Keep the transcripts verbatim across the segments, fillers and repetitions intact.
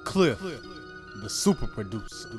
Cliff, the super producer.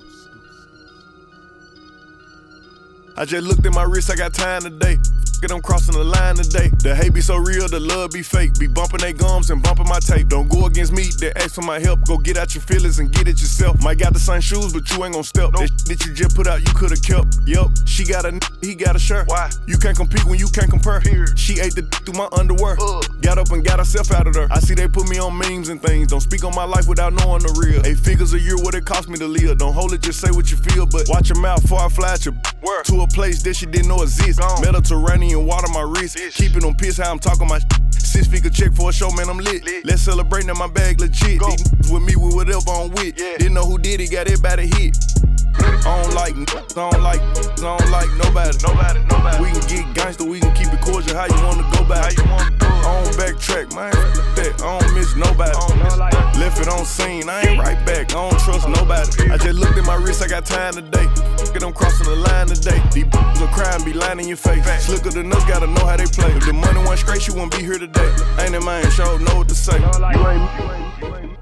I just looked at my wrist, I got time today. F*** it, I'm crossing the line today. The hate be so real, the love be fake. Be bumping they gums and bumping my tape. Don't go against me, they ask for my help. Go get out your feelings and get it yourself. Might got the same shoes, but you ain't gon' step. That shit that you just put out, you could've kept. Yup, she got a n***, he got a shirt. Why? You can't compete when you can't compare. Period. She ate the d- through my underwear. Uh. Got up and got herself out of there. I see they put me on memes and things. Don't speak on my life without knowing the real. Eight figures a year, what it cost me to live. Don't hold it, just say what you feel. But watch your mouth before I fly at your Where? To a place that she didn't know exist. Gone. Mediterranean water my wrist. Ish. Keeping them pissed how I'm talking my shit. Six figure check for a show, man, I'm lit. lit. Let's celebrate now, my bag legit. Go. These n***s with me with whatever I'm with. Yeah. Didn't know who did it, got everybody hit. I don't like n***s, I don't like n***s, I don't like nobody. Nobody, nobody. We can get gangster, we can keep it cordial. How you wanna go back? How you wanna go? I don't backtrack, man. That. I don't miss nobody. I don't like Left it on scene, I ain't right back. I don't trust nobody. I just looked at my wrist, I got time today. F*** it, I'm crossing the line today. These b****s will cry and be lying in your face. Slicker than us, gotta know how they play. If the money went straight, she wouldn't be here today. Ain't it man, sure know what to say. You ain't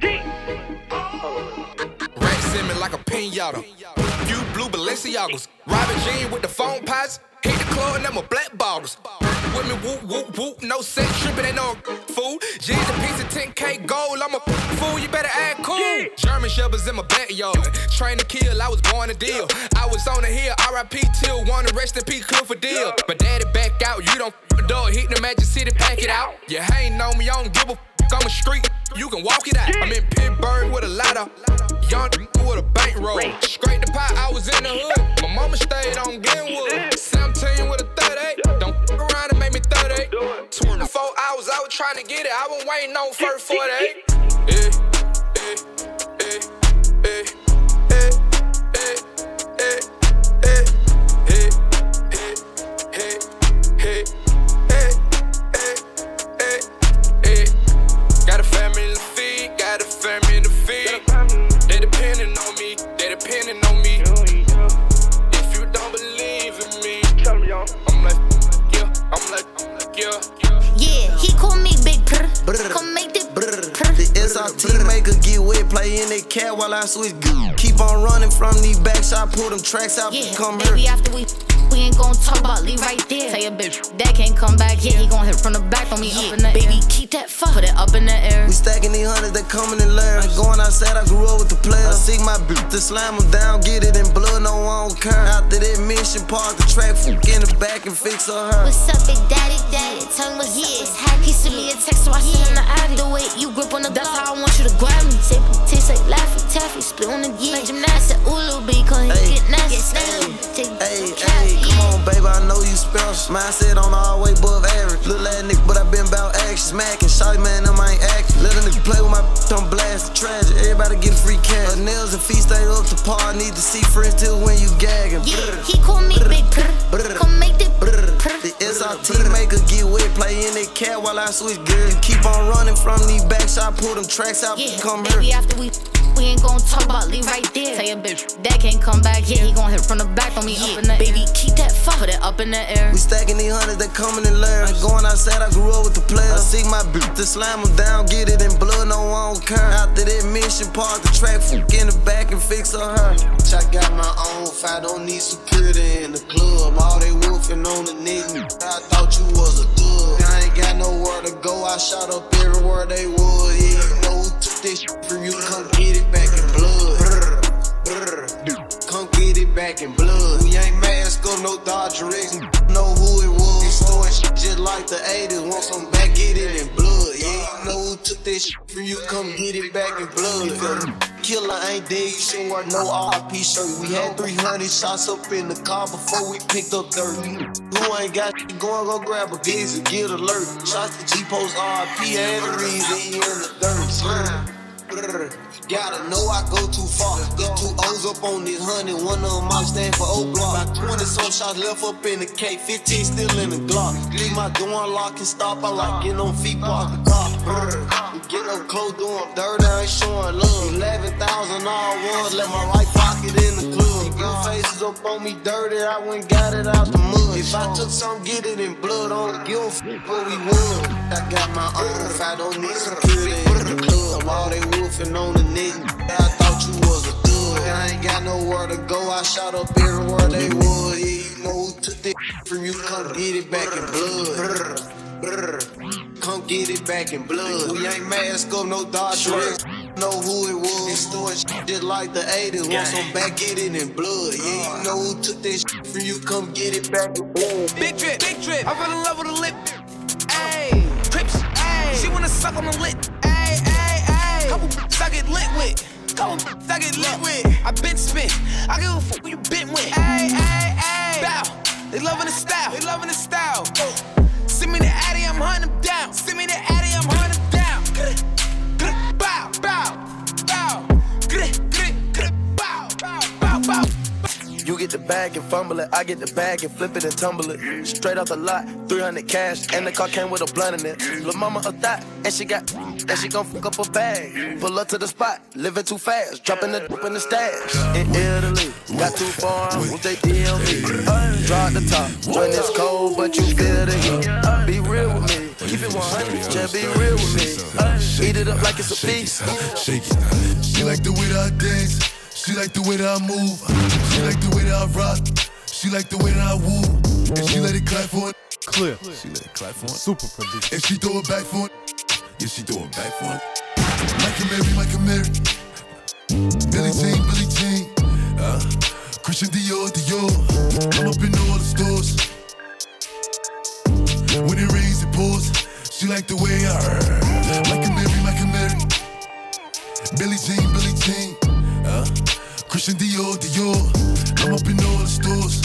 Rat Simmons like a pinata. You blue Balenciagos. Robin Jean with the phone pots. Hit the club and them a black bottles. Women whoop, whoop, whoop. No sex trippin', ain't no fool. G's a piece of ten K gold. I'm a fool, you better act cool. Yeah. German Shepherds in my backyard. Train to kill, I was born to deal. I was on the hill, R I P till wanna rest in peace, Clifford Deal. My daddy back out, you don't f*** the dog. Hit the Magic City, pack it out. You ain't know me, I don't give a f***. I'm a street, you can walk it out. I'm in Pittsburgh with a ladder. Young with a bankroll. Scrape the pot, I was in the hood. My mama stayed on Glenwood. seventeen with a thirty-eight. Don't f*** around and make me thirty-eight. twenty-four hours, I was trying to get it. I was waiting on first forty-eight. Eh, eh, eh, eh, eh, eh, eh, eh, eh, eh, eh, eh, eh. Got a family to feed, got a family to feed. They depending on me, they depending on me. If you don't believe in me, I'm like, yeah, I'm like, yeah, yeah. Yeah, he call me Big Purr. Come make the brr. The S R T maker get wet, play in that cat while I switch good. Keep on running from these backs, I pull them tracks out, Yeah, come baby, here. after we we ain't gon' talk about leave right there. Tell your bitch that can't come back. Yeah, he gon' hit from the back on me Yeah, up in the baby, air. Keep that fuck, put it up in the air. We stacking these hundreds that coming in layer. Going outside, I grew up with the players. I seek my bitch to slam them down, get it in blood, no one don't care. After that mission, park the track, fuck in the back and fix her her. What's up, big daddy, daddy? Tell me what's yeah. up, he sent me a text, so I sit in the attic. The way you grip on the that's how I want you to grab me. Say, taste like Laffy Taffy, split on the yeah. Like gymnastics, ooh, little B, cause he get nasty. Hey, hey, come on, baby, I know you special. Mindset on all way above average. Little ass nigga, but I been about action. Smacking, shawty man, them I ain't acting. Let a nigga play with my don't blast the tragic. Everybody get free cash. Her nails and feet stay up to par. Need to see friends till when you gagging. Yeah, he call me Big Purr. Come make the brr. The S R T maker get wet, play in that cat while I switch gears. You keep on running from these backs, I pull them tracks out, Yeah, come baby, here. after we we ain't gon' talk about leave right there. Tell your bitch that can't come back. Yeah, he gon' hit from the back on me Yeah, up in the baby, air. Keep that fuck, put it up in the air. We stacking these hundreds that coming in layers. Going outside, I grew up with the players. I seek my bitch to slam them down, get it in blood, no one don't care. After that mission, park the track, fuck in the back and fix her her. I got my own fight, don't need security in the club. All they wolfing on the nigga, I thought you was a thug. I ain't got nowhere to go, I shot up everywhere they was. Yeah, you know who took this shit from you, come get it back in blood. Brr, brr, come get it back in blood. We ain't mask up, no Dodger X, know who it was. Before and shit just like the eighties, want some back, get it in blood. Yeah, you know who took this shit from you, come get it back in blood. Killer ain't dead, you shouldn't wear no R I P shirt. We had three hundred shots up in the car before we picked up thirty. Who ain't got shit going, go grab a gaze and get alert. Shots to G-Post R I P, had the reason he in the dirt. Brr, gotta know I go too far. Got two O's up on this honey, one of them might stand for O-Block. About twenty some shots left up in the K, fifteen still in the Glock. Leave my door unlocked and stop, I like getting on feet, park the car. Brr, get up close, doing dirt, I ain't showing love. eleven thousand all ones, let my right pocket in the club. Your faces up on me dirty, I went got it out the mud. If I took some, get it in blood, I don't give a f*** what we won. I got my own fight, don't need security in the club. All they wolfing on the nigga. know where to go. I shot up everywhere they would. Yeah, you know who took that from you. Come get it back in blood. Brr, brr. Come get it back in blood. We ain't mask up, no Dodge. Know who it was. It's doing shit just like the eighties. Want some back, get it in blood. Yeah, you know who took that shit from you. Come get it back in blood. Big drip, big drip. I fell in love with a lip. Ayy, trips. Ayy, she wanna suck on the lip. Ayy, ayy, ayy. Couple bitches I get lit with. Couple bitches I get lit with. I been spit. I give a fuck who you been with. Ayy, ayy, ayy. Bow. They loving the style. They loving the style. Send me the Addy, I'm hunting them down. Send me the Addy, I'm hunting them down. Bow, bow, bow. Bow, bow, bow, bow. You get the bag and fumble it, I get the bag and flip it and tumble it. Straight off the lot, three hundred cash, and the car came with a blunt in it. Lil' mama a thot, and she got, and she gon' fuck up a bag. Pull up to the spot, living too fast, dropping the dope in the stash. In Italy, got too far, won't they D M me? Draw the top, join this cold, but you feel the heat. Be real with me, keep it one hundred, just be real with me. Eat it up like it's a feast. Shake it. She like the way that I dance. She like the way that I move. She like the way that I rock. She like the way that I woo. And she let it clap for it. Clear. She let it clap for it. Super producer. And she throw it back for it. Yeah, she throw it back for it. Michael Mary, Michael Mary. Billie Jean, Billie Jean. Uh, Christian Dior, Dior. I'm up in all the stores. When it rains, it pours. She like the way I heard. Michael Mary, Michael Mary. Billie Jean, Billie Jean. Uh, Christian Dior, Dior. I'm up in all the stores.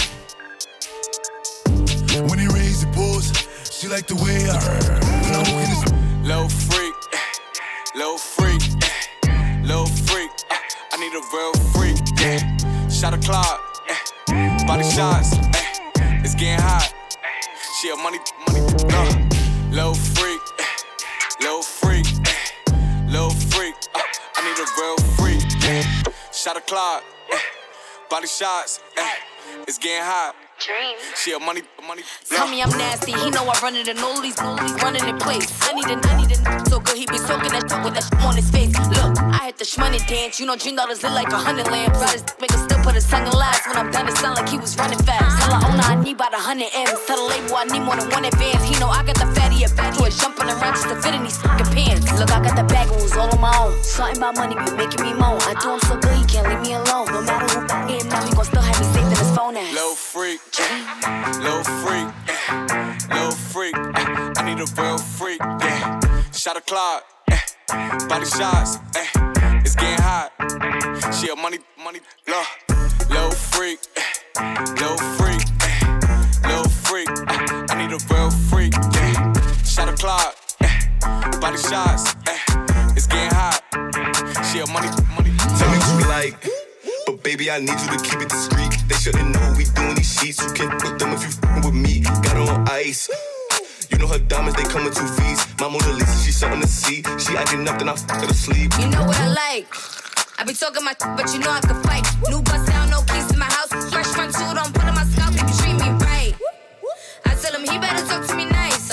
When it rains, it pours. She like the way I heard. When I walk in this low freak, low freak, low freak. I need a real freak. Shot a clock, body shots. It's getting hot. She a money, money. No. Low freak, low freak, low freak. I need a real freak. Shot a clock, body shots. It's getting hot. She a money, money. Tell me I'm nasty, he know I run it in all these, all these running in place. I need a, I need a so good, he be soaking that shit with that shit on his face. Look, I hit the shmoney dance, you know dream dollars lit like a hundred lamps. Ride his make still put his tongue in last. When I'm done, it sound like he was running fast. Tell her owner I need about a hundred M's. Tell the label I need more than one advance. He know I got the fatty advance, so it's jumping around just to fit in these fucking pants. Look, I got the bag, it was all on my own. Something about money be making me moan. I do him so good, he can't leave me alone. No matter who I him now, he gon' still have me saved in his phone ass. Low freak. Low freak, eh, low freak, eh, I need a real freak, yeah. Shot a clock, eh, body shots, eh, it's getting hot. She a money, money, low, low freak, eh, low freak, eh, low freak, eh, I need a real freak, yeah. Shot a clock, eh, body shots, eh, it's getting hot. She a money, money. Tell me what you like. But baby, I need you to keep it discreet. They shouldn't know we doing these sheets. You can't put them if you f***ing with me. Got her on ice. You know her diamonds, they come in two V's. My Mona Lisa, she's something to see. She acting up, then I f*** her to sleep. You know what I like? I be talking my shit, but you know I can fight. New bust down, no keys to my house. Fresh front suit on, put on my scalp, you treat me right. I tell him he better talk to me nice.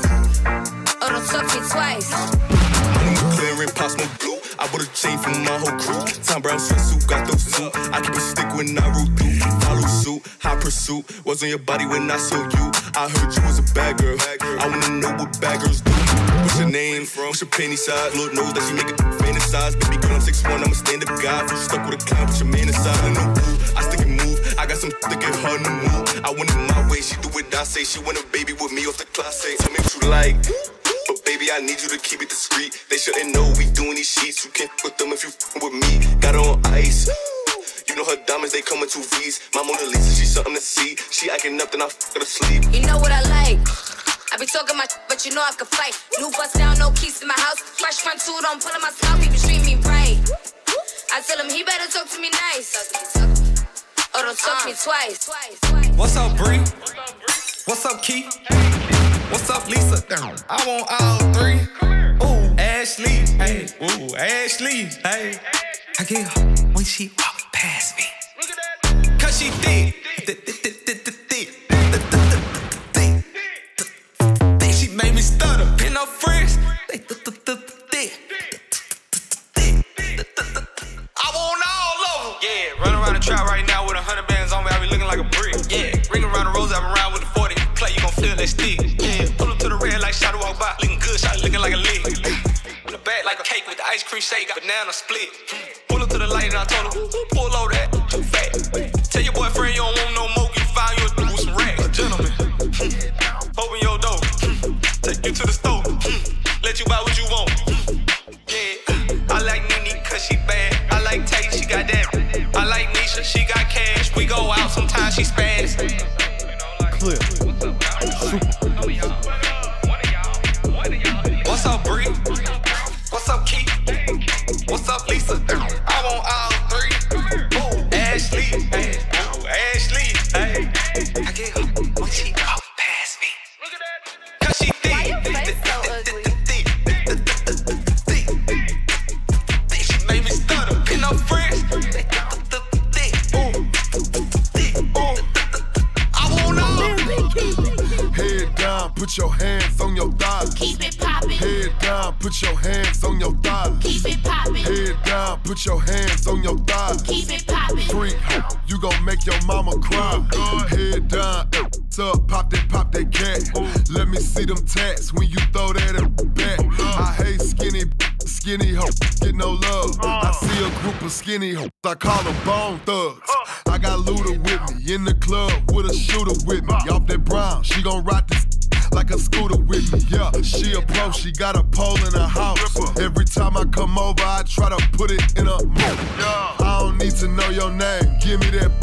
Or don't talk to me twice. Money clearing, pops no blue. I bought a chain for my whole crew. Tom Brown sweatsuit, got those two. I keep a stick when I roll through. Follow suit, high pursuit. Was on your body when I saw you. I heard you was a bad girl. I wanna know what bad girls do. What's your name? What's your penny size? Lord knows that she make it fantasize. Baby girl, I'm six one, I'm a stand-up guy. If you stuck with a clown, put your man inside. I know who, I stick and move. I got some thick and hard to move. I want it my way, she do what I say. She want a baby with me off the class. Say, tell me what you like. But baby, I need you to keep it discreet. They shouldn't know we doing these sheets. You can't with them if you f***ing with me. Got her on ice. You know her diamonds, they come in two V's. My Mona Lisa, she's something to see. She acting up, then I f*** her to sleep. You know what I like? I be talking my shit, but you know I can fight. New bust down, no keys to my house. Fresh front suit on, pulling my scalp, he be treating me right. I tell him he better talk to me nice. Or don't talk to me twice. What's up, Bree? What's up, Key? What's up, Lisa? I want all three. Ooh, Ashley. Hey, ooh, Ashley. Hey, I get her when she walk past me. Cause she thick. She made me stutter. Pin her friends. I want all of them. Yeah, run around the that stick. Yeah, pull up to the red like shot walk by. Looking good, shot looking like a lick. In the back like a cake with the ice cream shake, got banana split. Pull up to the light and I told her, pull over that, too fat. Tell your boyfriend you don't want no more, you find you a with some racks. A gentleman, open your door, take you to the store, let you buy what you want. Yeah, I like Nene cause she bad. I like Tay, she got that. I like Nisha, she got cash. We go out, sometimes she spaz. Clear. What's up, Bree? What's up, Keith? What's up, Lisa? I want all three. Ooh, Ashley, hey. Ooh, Ashley, hey. I get her when she walk past me. Cause she thick. Why your face so ugly? She made me stutter. Pin no friends. Head down, put your hands on your thighs. Keep it poppin'. Head down, put your hands on your thighs. Keep it poppin'. Head down, put your hands on your thighs. Keep it poppin'. Freak, you gon' make your mama cry. Head down, up, pop that, pop that cat. Let me see them tats when you throw that at back. I hate skinny, skinny hoes, get no love. I see a group of skinny hoes, I call them bone thugs. I got Luda with me, in the club with a shooter with me. Off that brown, she gon' ride this like a scooter with me, yeah. She a pro, she got a pole in her house. Every time I come over, I try to put it in a mouth. I don't need to know your name, give me that.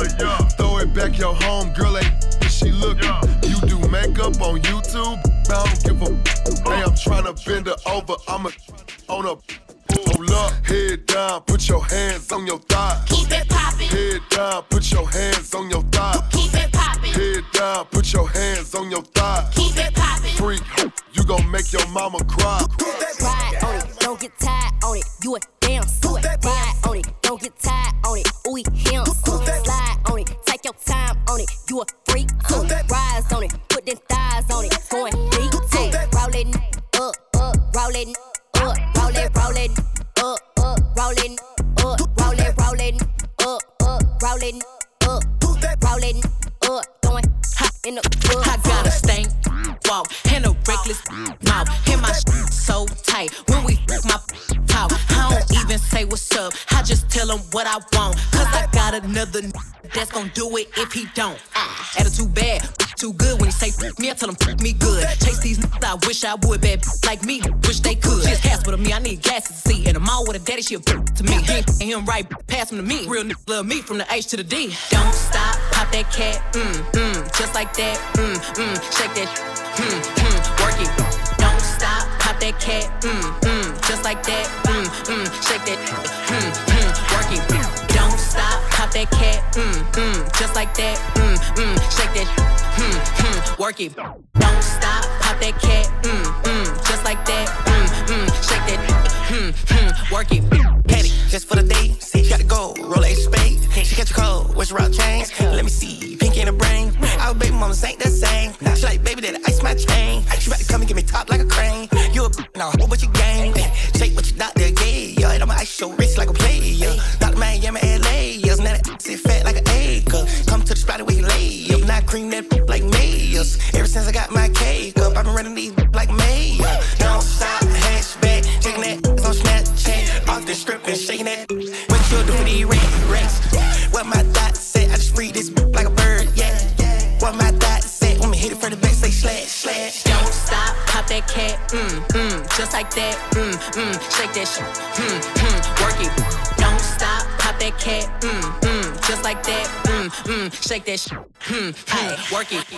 Throw it back your home, girl ain't she looking. You do makeup on YouTube, I don't give a. Hey, I'm tryna bend her over, I'm a on a. Hold up, head down, put your hands on your thighs. Keep it poppin'. Head down, put your hands on your thighs. Keep it poppin'. Head down, put your hands on your thighs. Keep it poppin'. Freak, you gon' make your mama cry. Ride on it, don't get tired on it. You a damn suit. Ride on it, don't get tired on it. Ooh, him. Slide on it, take your time on it. You a freak too. Rise on it, put them thighs on it. Going deep too. Rollin' up, up, rollin' up, rollin', rollin' up, up, rollin' up, rollin', rollin' up, up, rollin' up, rollin' up, going hot in the club. I got a stank walk and a reckless mouth. And my sh- so tight when we f- my talk. I don't even say what's up. I just tell him what I want. Cause I got another n- that's gon' do it if he don't. Attitude bad, too good. When he say f- me, I tell him f- me good. Chase these n- I wish I would. Bad b- like me, wish they could. She's Casper to me, I need glasses to see. And the mall with a daddy, she a b- to me. He ain't him right, pass him to me. Real n- love me from the H to the D. Don't stop, pop that cat, mm, mm, just like that, mm, mm, shake that, mm, mm, work it. Don't stop, pop that cat, mm, mm, just like that, mm, mm, shake that, mm, mm, work it. Don't stop, pop that cat, mm, mm, just like that, mm, mm, shake that, mm, mm, work it. Don't stop, pop that cat, mm, mm, just like that, mm, mm, shake that, mm, mm, work it. Petty, just for the day, see, she got to go, roll a spade. She catch a cold, where's your rock chains? Let me see, pink in the brain. Our baby mamas ain't the same. She like, baby, that ice my chain. She about to come and get me top like a crane. You a b****, now whole bunch of gang. Shake what your doctor gave, yeah. I'ma ice your wrist like a player. Doctor Miami, L A, yeah. Now that sit fat like an acre. Come to the spot where you lay up. Now cream that like mayors. Ever since I got my cake up, I've been running these like mayor. Don't stop, hatchback, shaking that on Snapchat. Off the strip and shaking that. What you do for these rats? What my thought said, I just free this like a bird, yeah. What my thought said, when me hit it from the back, say slash, slash. Don't stop, pop that cat, mm, mm, just like that, mm, mm, shake that shit, mm, mm, work it. Don't stop, pop that cat, mm, mm, just like that, mm, mm, shake that shit, mm, mm, work it.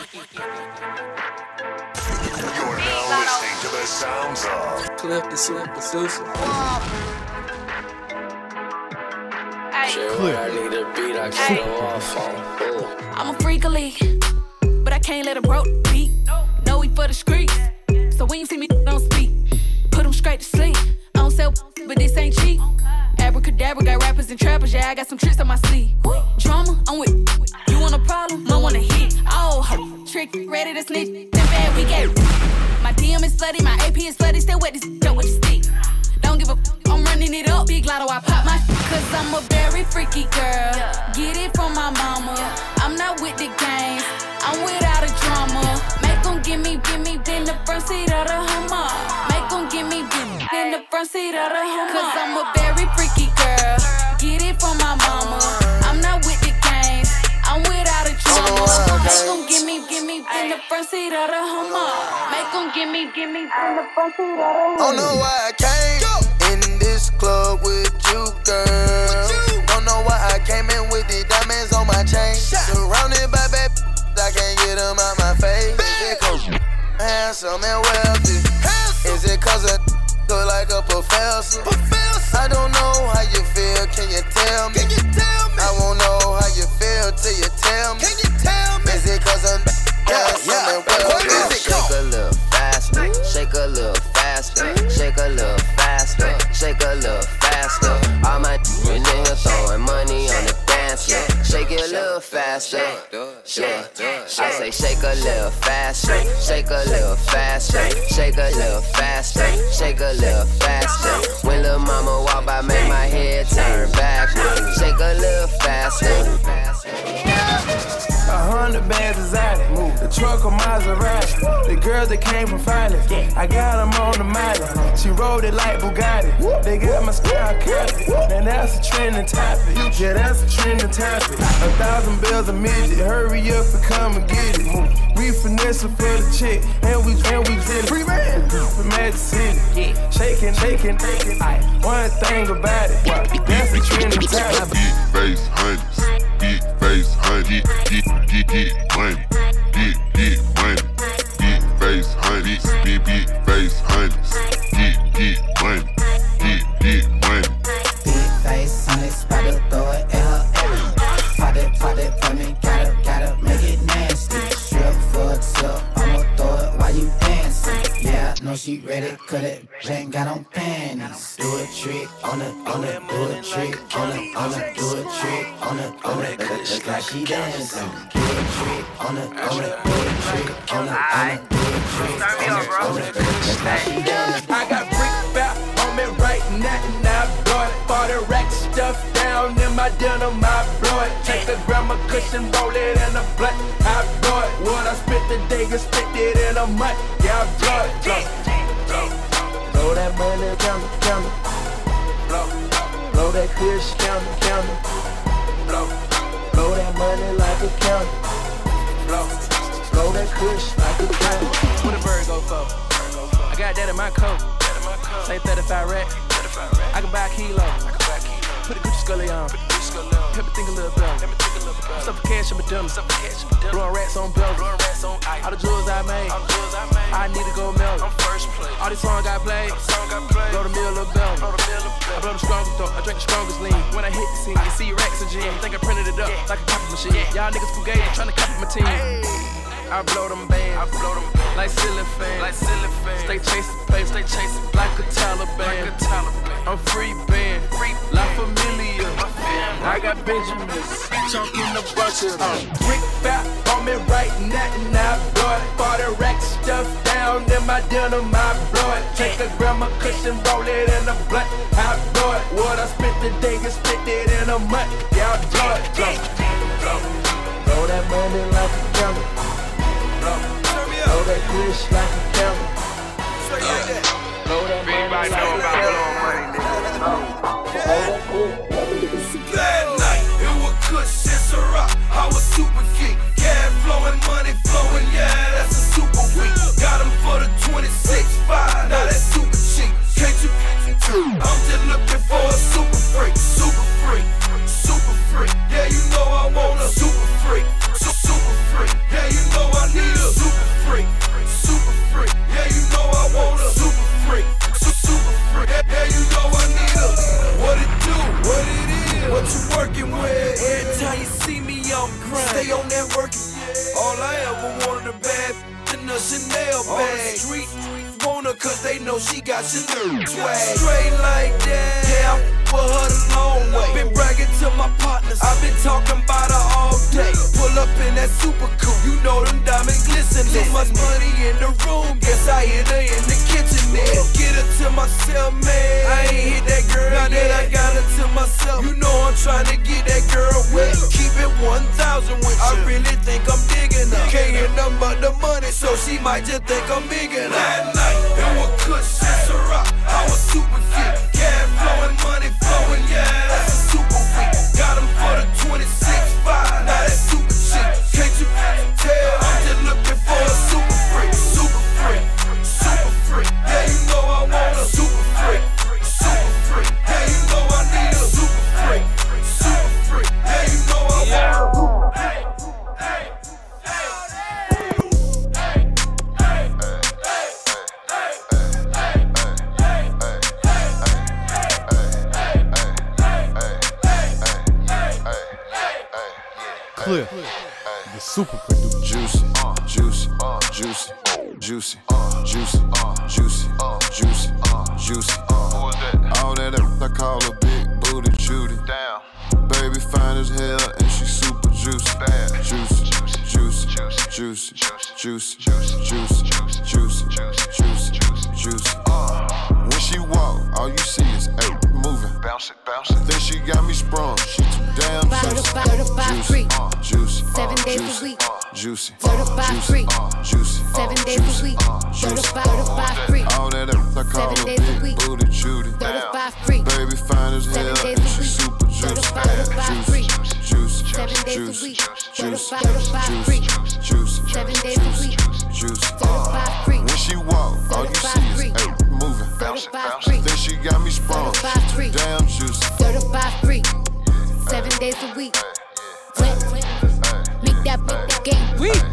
You're now listening to the sounds of Cliff the Slim Producer. Clear. I need a beat, I can go off on. I'm a freak of league, but I can't let a broke beat. No, we for the streets, so when you see me, don't speak. Put them straight to sleep. I don't sell, but this ain't cheap. Abracadabra, got rappers and trappers, yeah, I got some tricks on my sleeve. Drama, I'm with you want a problem, I want a hit. Oh, ho, trick, ready to snitch, then bad, we get it. My D M is slutty, my A P is slutty, still wet this dope with your stick. Don't give a f, I'm running it up. Big lotto, I pop my sh- cause I'm a very freaky girl. Get it from my mama. I'm not with the games, I'm without a drama. Make them give me, give me in the front seat of the Hummer. Make them give me in the front seat of the Hummer. Cause I'm a very freaky girl. Get it from my mama. I'm not with the games. I'm without a drama. Make them give me, give me in the front seat of the Hummer. Make them give me, give me in the front seat of the Hummer. Don't know why I came in this club with you, girl. Don't know why I came in with the diamonds on my chain. Surrounded by bad, I can't get them out my face. Is it cause I'm handsome and wealthy? Is it cause I look like a professor? I don't know how you feel, can you tell me? I won't know how you feel till you tell me. Is it cause I'm handsome and wealthy? Shake a little faster, shake a little faster, shake a little faster, shake a little faster. All my niggas throwing money on the dance floor. Shake it a little faster, yeah. I say shake a little faster, shake a little faster, shake a little faster, shake a little faster. When lil' mama walk by, make my head turn backwards. Shake a little faster. A hundred bands is out it. The truck on Maserati. The girls that came from finance. I got them on the mileage. She rode it like Bugatti. They got my sky covered. And that's a trending topic. Yeah, that's a trending topic. A thousand bills a midget. Hurry up and come and get it. We finesse for the chick. And we and we did it. Free man. From Magic City. Shaking, shaking, shaking. One thing about it. That's a trending topic. Big face honeys. Big face honey. Get, get, get money. Get, get money. Big face honey. Big, big face honeys. Get, get money. Get, get money. Big face honey. Spot to throw it in her ass. Pop it, pop it for me. Gotta, gotta make it nasty. Strip for a tip. I'ma throw it while you dancing. Yeah, I know she ready. Cut it. She ain't got on panties. Do a trick on it, on it. Do a trick on it, on it. Do a trick on it, on it. Look like she dancing. Do a trick on it, on it. Do a trick on it, on it. Do a trick on it, on it. Look like she dancing. I got brick back on me right now, and I brought it. Bought a rack stuff down in my denim, I blow it. Take a grandma cushion, roll it in a blunt, I blow it. What I spent the day, get spent it in a month, yeah, I blow it. Blow, blow, blow that money, count it, count it. Blow, blow that kush, count it, count it. Blow, blow that money like a counter. Blow, blow that kush like a counter. What a bird go for? I got that in my coat. Say thirty-five rack. I can buy a kilo. Put a Gucci Scully on. Help me think a little better. I'm stuffing cash in my dummy. Blowing rats on bells. All the jewels I made. I need to go melt. All these songs I played. Blow the mill of bell. I blow the strongest though. I drink the strongest lean. When I hit the scene, you see your racks and gin. Think I printed it up like a copy machine. Y'all niggas fugazi trying to copy my team. I blow them bands, I blow them like ceiling fans, like ceiling fans. Stay chasing paper, stay chasing like a Taliban. Like a Taliban. I'm free band, free La Familia. I got Benjamins, chunking a bunch of them. Brick back on me right now, and I blow it. Bought a rack stuff down in my denim, I blow it. Take a grandma cushion, roll it in a blunt, I blow it. What I spent the day, get spent it in a month, yeah, I blow it. Blow, blow, blow that money like a camera. Blow, blow that kush like a camera. Blow that money like a camera. Bad night, it was kush and Ciroc. I was super geek, cash flowing, money flowing, yeah, that's a super week. Got him for the twenty-six five, now that's super cheap. Can't you? I'm just looking for a super freak, super freak, super freak. Yeah, you know I want a super freak, super freak. Yeah, you know I need a super freak, super freak. Yeah, you know I want a super freak, super freak. Yeah, you know I need a what it do, what it is, what you working with. Every time you see me, I'm grind. Stay on that working. All I ever wanted a bad in a Chanel bag. Street want her cause they know she got Chanel swag. Straight like that, yeah, I f with her the long way. Been bragging to my partners, I've been talking about her all day. Pull up in that super coupe, you know them diamonds glisten. Too much money in the room, guess I hit her in the kitchen there. Get her to myself, man, I ain't hit that girl now yet. That I got her to myself, you know I'm trying to get that girl wet. Keep it one thousand with you, I really think I'm digging her. Can't hear nothing but the money, so she my might just think I'm big and that night. It was Kush and Ciroc. I was super geek. Cash flowing, money flowing, yeah, that's a super freak. Got him for the twenty-six five. Now that's super chic. Can't you tell? I'm just looking for a super freak. Super freak. Super freak. Yeah, you know I want a super freak. Super freak. Yeah, you know I need a super freak. Super freak. Yeah, you know I want a hey, hey, Clear, the super producer. Juicy, juicy, juicy, juicy, juicy, juicy, juicy, juicy. All that I call a big booty Judy. Damn. Baby fine as hell and she super juicy. Juicy, juicy, juicy, juicy, juicy, juicy, juicy, juicy. When she walk, all you see is hey, moving. Bounce it, bounce it. Then she got me sprung. She too damn certified, certified free. Juicy, seven days juicy, a week. Juicy, certified free. Juicy, seven days a week. Certified, certified free. All that I call seven a days a big week. booty Judy. Certified free. Baby fine as hell and she super juicy. Certified, certified free. Juicy, seven days a juicy, week. juicy, Certified, certified free. juicy, seven days a week. juicy. Certified free. When she walk, all you see is free. hey, moving. Certified free. Then she got me sprung. Certified free. Damn juicy. Certified free. Seven days a week. Wet, wet. Make that, make that game weak.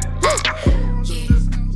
Yeah,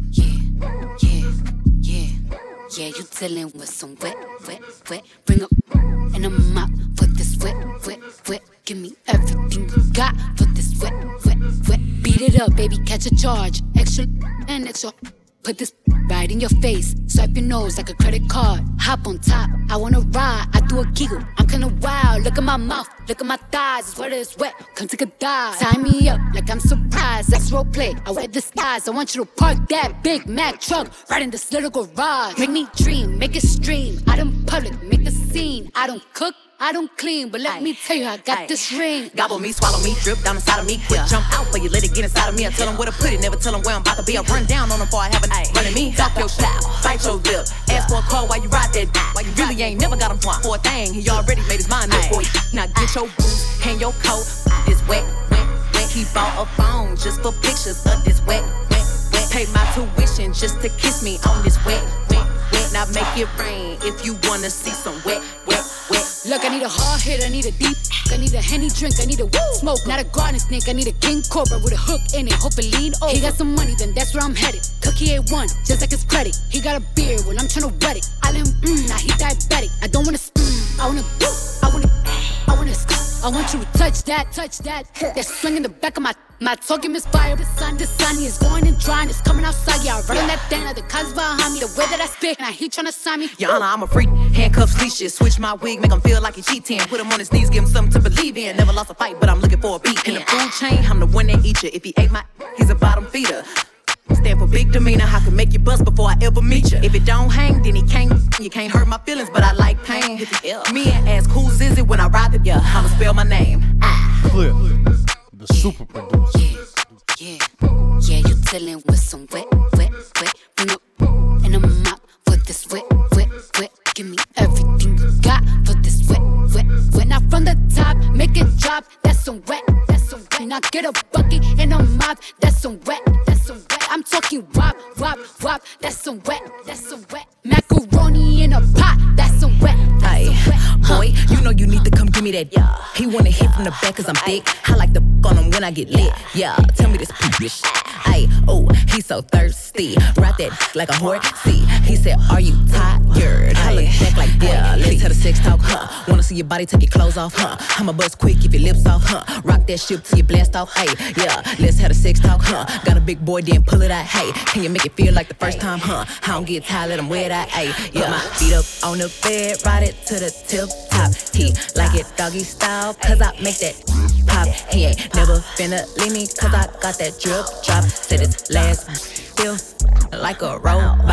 yeah, yeah, yeah. Yeah, you dealing with some wet, wet, wet. Bring up and I'm out for this wet, wet, wet. Give me everything you got for this wet, wet, wet. Beat it up, baby, catch a charge. Extra and extra. Put this right in your face. Swipe your nose like a credit card. Hop on top, I wanna ride. I do a giggle, I'm kinda wild. Look at my mouth, look at my thighs. It's wet, it's wet, come take a dive. Tie me up like I'm surprised. That's role play, I wear the skies. I want you to park that Big Mac truck right in this little garage. Make me dream, make it stream. Out in public, make a scene. I don't cook, I don't clean, but let Aye. me tell you, I got Aye. this ring. Gobble me, swallow me, drip down inside of me. Quick yeah. jump out for you, let it get inside of me. I tell them where to put it, never tell them where I'm about to be. I run down on them before I have a night. Running me, talk your style, bite your lip. Ask for a call while you ride that dick. While you really ain't never got him for a thing. He already made his mind up for you. Now get your boots, hang your coat. This wet, wet, wet. He bought a phone just for pictures of this wet, wet, wet. Paid my tuition just to kiss me on this wet, wet, wet. Now make it rain if you wanna see some wet, wet, wet. Look, I need a hard hit, I need a deep. I need a Henny drink, I need a woo smoke. Not a garden snake, I need a king cobra with a hook in it. Hope it lean over. He got some money, then that's where I'm headed. Cookie A one, just like his credit. He got a beard, well I'm tryna wet it. I let him mmm, now he diabetic. I don't wanna mmm, I wanna do, I wanna, I wanna scoop. I want you to touch that, touch that. That swing in the back of my, my talking misfire. The sun, the sun is going and drying, it's coming outside. Yeah, I run on that thing, like the cuz behind me. The way that I spit, and I heat tryna sign me. Your Honor, I'm a freak. Handcuffs, leashes, switch my wig, make him feel like he cheating. Put him on his knees, give him something to believe in. Never lost a fight, but I'm looking for a beat. In the food chain, I'm the one that eat you. If he ate my, he's a bottom feeder. Stand for big demeanor, I can make you bust before I ever meet you. If it don't hang, then he can't. You can't hurt my feelings, but I like pain. Me and ask who's is it when I ride it, yeah, I'ma spell my name. Ah. Clear, the super producer. Yeah, yeah, yeah, you dealing with some wet, wet, wet. Bring up and I'm out for this wet, wet, wet. Give me everything you got for this wet, wet, wet. Now from the top, make it drop. That's some wet, that's some wet. Now get a bucket and a mop. That's some wet, that's some wet. I'm talking wop, wop, wop. That's some wet, that's some wet. Macaroni in a pot. That's some wet, that's some wet. Huh. Boy, you know you need to come give me that. Yeah. He wanna hit from the back cause I'm thick. I like to f on him when I get lit. Yeah, tell me this bitch. Ay, oh, he's so thirsty. Ride that like a horse. See, he said, are you tired? I look back like, yeah, let's have a sex talk, huh? Wanna see your body, take your clothes off, huh? I'ma bust quick if your lips off, huh? Rock that shit till you blast off, hey, yeah, let's have a sex talk, huh? Got a big boy, then pull it out, hey. Can you make it feel like the first time, huh? I don't get tired, let him wear that, hey. Yeah, my feet up on the bed, ride it to the tip top. He like it doggy style, cause I make that pop. He ain't never finna leave me, cause I got that drip drop. Said it's last, feel like a robot, ay.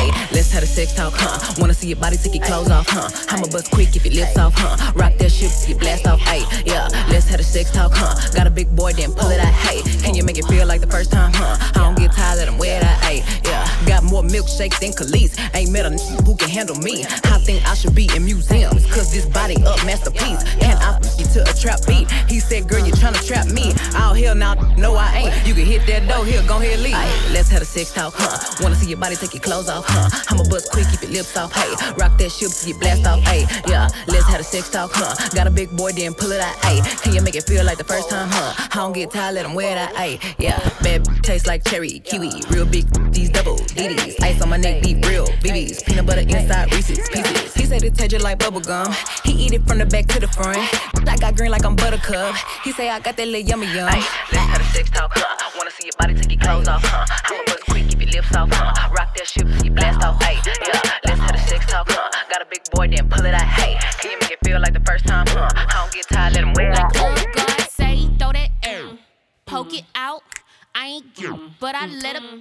Hey, let's have a sex talk, huh? Wanna see your body, take your clothes off, huh? I'ma bust quick if your lips off, huh? Rock that shit till you blast off, hey, yeah. Let's have a sex talk, huh? Got a big boy, then pull it out, hey. Can you make it feel like the first time, huh? I don't get tired, let him wear that, hey, yeah. Got more milkshake than Khalees. Ain't met a n who can handle me. I think I should be in museums, cause this body up masterpiece. And I f you to a trap beat. He said, girl, you tryna trap me. Oh, hell now, no, I ain't. You can hit that door, here, go ahead, leave. Ay, let's have a sex talk, huh? Wanna see your body, take your clothes off, huh? I'ma bust quick, keep your lips off, hey. Rock that shit till you blast off, hey. Yeah, let's have a sex talk, huh? Got a big boy, then pull it out, hey. Can you make it feel like the first time, huh? I don't get tired, let him wear that, hey. Yeah, bad b- taste like cherry, kiwi. Real big, these double D Ds. Ice on my neck, deep, real B Bs. Peanut butter inside Reese's Pieces. He said it tastes like bubble gum. He eat it from the back to the front. I got green like I'm buttercup. He say I got that little yummy yum. Ay, let's have a sex talk, huh? Wanna see your body, take your clothes off, huh? I'ma bust quick, keep your lips off, huh? Rock that shit till you blast off, hey. Yeah, let's have a sex talk, huh? Got a big boy, then pull it out, hey. Can you make it feel like the first time, huh? I don't get tired, let him wear it. Like old God say, throw that air, poke it out. I ain't get, but I let him.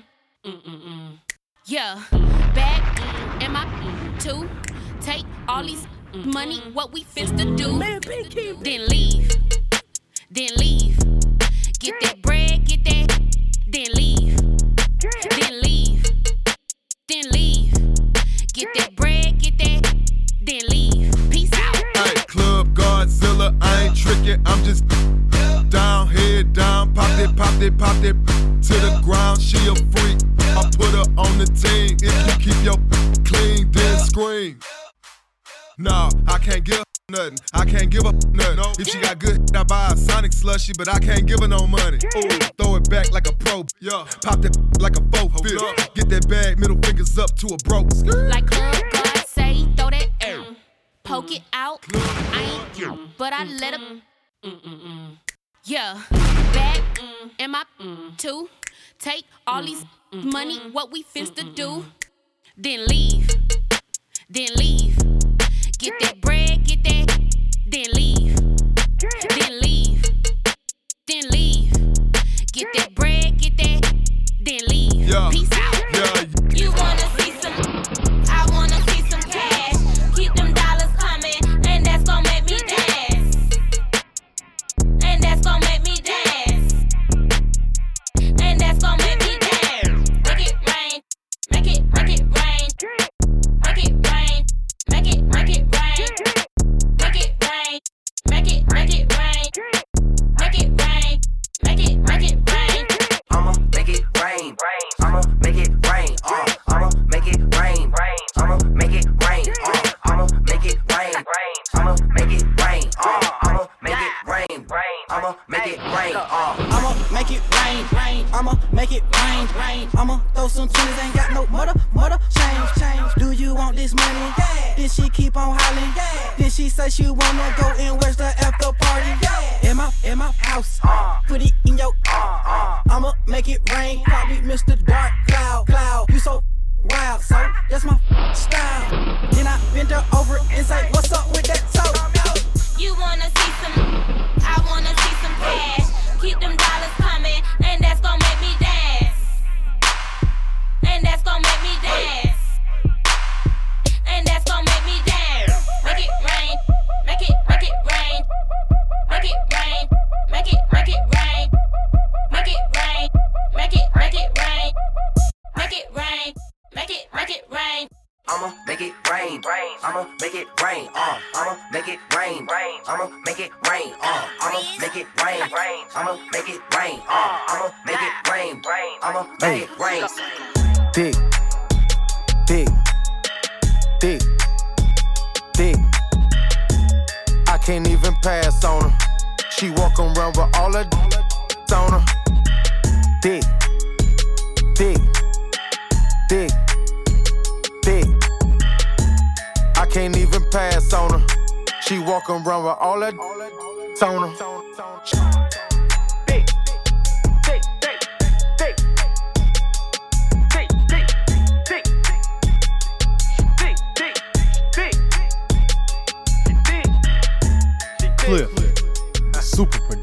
Yeah, back in my two. Take all these money, what we finna do. Then leave, then leave. Get that bread, get that, then leave, then leave, then leave. Get that bread, get that, then leave. Peace out. Hey, Club Godzilla, I ain't tricking, I'm just down, head down, pop it, pop it, pop it to the ground. She a freak, I put her on the team. If you keep your clean, then scream. No, I can't give her nothing. I can't give her nothing. If she got good, I buy a Sonic slushy, but I can't give her no money. Ooh, throw it back like a pro. Yeah, pop that like a four fifth. Get that bag, middle fingers up to a broke. Like Club God say, throw that air, poke it out. I ain't, but I let him. Yeah, back in my two. Take all these money, what we finna do. Then leave, then leave. Get that bread, get that, then leave, then leave, then leave. Get that bread, get that, then leave. Yeah. Peace out. Yeah. You wanna see some, I wanna see some cash. Keep them dollars coming, and that's gon' make me dance. And that's gon' make me dance. And that's gon' make me dance. Make it rain, make it, make it rain. Make it rain, make it, make it rain. Make it rain, make it, make it rain. Make it rain, make it, make it rain. I'ma make it rain, I'ma make it rain, uh, I'ma make it rain, I'ma make it rain, uh, I'ma make it rain, I'ma make it rain, uh, I'ma make it rain, I'ma make it rain, uh, I'ma make it rain, rain, I'ma make it rain, rain, I'ma throw some twenties, ain't got no mother, mother, change, change. Do you want this money? Yeah. Then she keep on hollering, yeah. Then she say she wanna go and where's the after party? Yeah. In my, in my house, uh, put it in your, uh, uh, I'ma make it rain, call me Mister Dark Cloud, Cloud. You so wild, so that's my style. Then I bend her over and say, what's up with that toe? You wanna see some, I wanna see some cash. Keep them dollars coming, and that's gon' make me dance. And that's gon' make me dance. And that's gon' make me dance. Make it rain, make it, make it rain. Make it rain, make it, make it rain. Make it rain, make it, make it rain. Make it rain, make it, make it rain. I'ma make it rain, I'ma make it rain, uh, I'ma make it rain, I'ma make it rain, uh, I'ma make it rain, I'ma make it rain, uh, I'ma make it rain, I'ma make it rain. Dick, dick, dick, dick. I can't even pass on her. She walk around with all her d- on her. Dick, dick, dick, dick. I can't even pass on her. She walk around with all her d- on her. Cliff, the super